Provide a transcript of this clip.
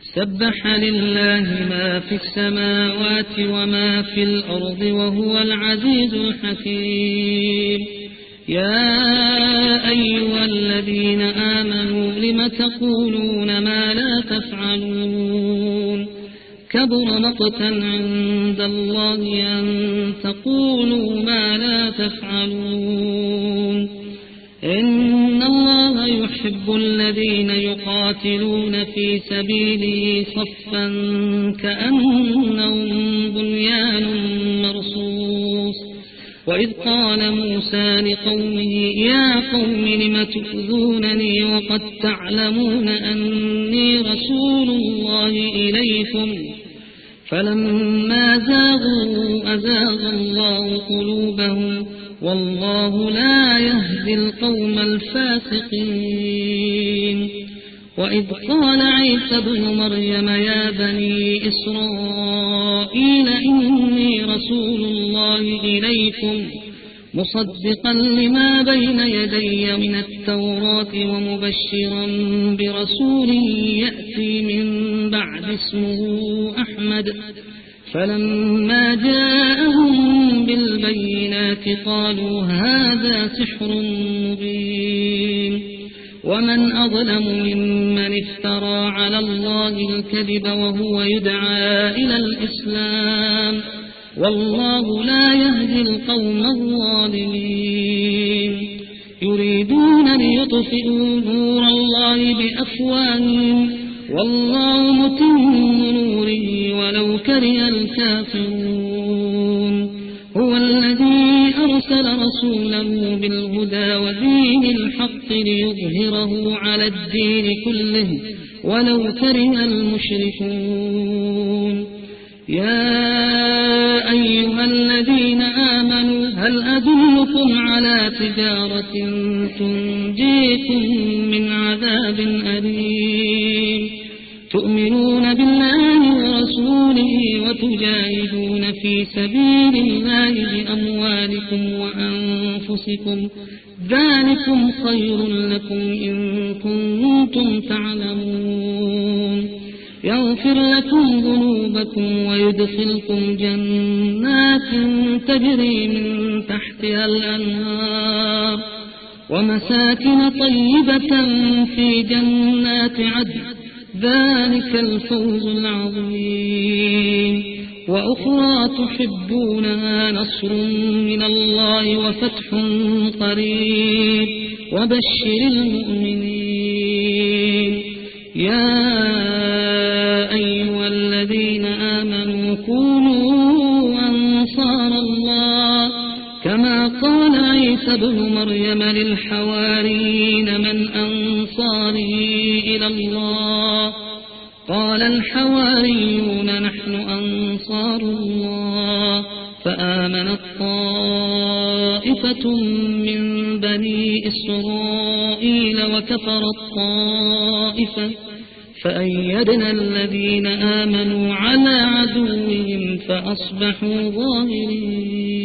سبح لله ما في السماوات وما في الأرض وهو العزيز الحكيم. يا أيها الذين آمنوا لم تقولون ما لا تفعلون كبر مقتا عند الله أن تقولوا ما لا تفعلون إن الله يحب الذين يقاتلون في سبيله صفا كأنهم بنيان مرصوص. وإذ قال موسى لقومه يا قوم لم تؤذونني وقد تعلمون أني رسول الله إليكم فلما زاغوا أزاغ الله قلوبهم والله لا يهدي القوم الفاسقين. وإذ قال عيسى ابن مريم يا بني إسرائيل إني رسول الله إليكم مصدقا لما بين يدي من التوراة ومبشرا برسول يأتي من بعد اسمه أحمد. فلما جاءهم بالبينات قالوا هذا سحر مبين. ومن أظلم ممن افترى على الله الكذب وهو يدعى إلى الإسلام والله لا يهدي القوم الظالمين. يريدون ليطفئوا نور الله بأفواههم والله متم نوره ولو كره الكافرون. هو الذي أرسل رسوله بالهدى ودين الحق ليظهره على الدين كله ولو كره المشركون. يا أيها الذين آمنوا هل أدلكم على تجارة تنجيكم من عذاب أليم تؤمنون بالله ورسوله وتجاهدون في سبيل الله بأموالكم وأنفسكم ذلكم خير لكم إن كنتم تعلمون. يغفر لكم ذنوبكم ويدخلكم جنات تجري من تحتها الأنهار ومساكن طيبة في جنات عدن ذلك الفوز العظيم. وأخرى تحبونها نصر من الله وفتح قريب وبشر المؤمنين. يا أيها الذين آمنوا كونوا أنصار الله كما قال عيسى ابن مريم للحواريين من أنصاري إلى الله قال الحواريون نحن أنصار الله. فآمنت طائفة من بني إسرائيل وكفرت طائفة فأيدنا الذين آمنوا على عدوهم فأصبحوا ظاهرين.